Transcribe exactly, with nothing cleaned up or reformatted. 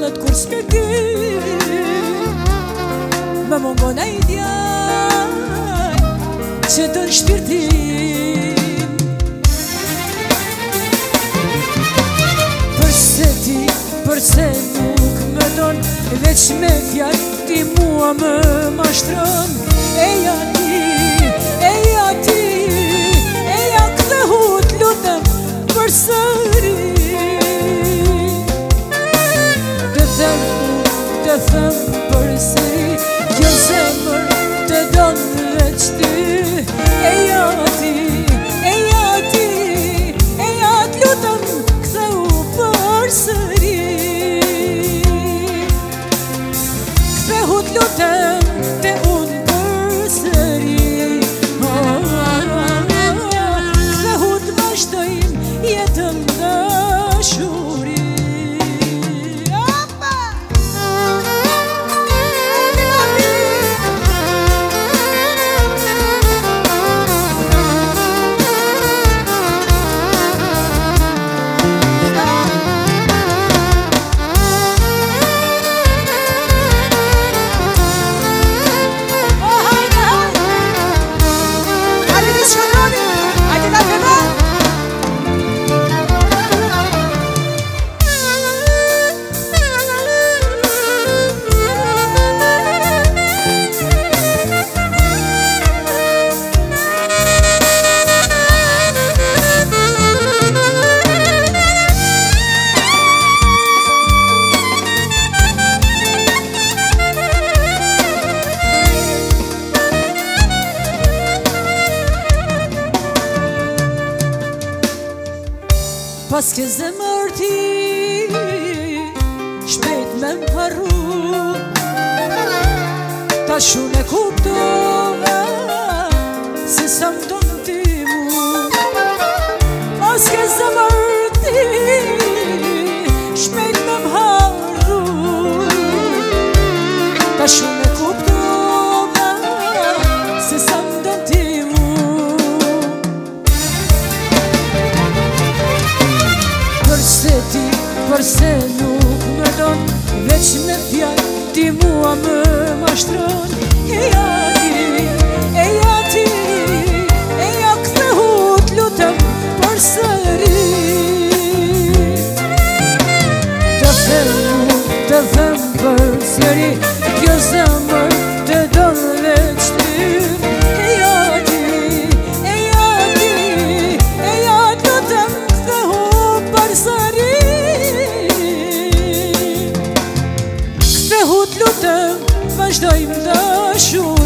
dallet kur s'peti me mungon e i djaj që dën shpirtin. Përse ti, përse nuk më don, veç me fjall ti mua më mashtron. Eja ti, eja ti, eja këthehu t'lutem përsëri. Të them, të them përsëri, kjo zemër të donë veç ty. Eja ti, eja ti, eja t'lutem këthehu përsëri. Këthehu t'lutem te unë përsëri. Këthehu t'vazhdojmë jetën dashuri. Pas ke zemër ti shpejt me m'harru, ta shun e kuptova se sa m'donë ti mu. Pas ke zemër ti shpejt me m'harru, ta shun e kuptova se sa m'donë ti mu. Përse ti, përse nuk më don, veç me fjall ti mua më mashtron. Eja ti, eja ti, eja këthehu t'lutem përsëri. Të them, të them përsëri, kjo zemër të don veç ty. Eja ti, eja ti, eja t'lutem këthehu përsëri. Këthehu t'lutem vazhdojmë dashuri.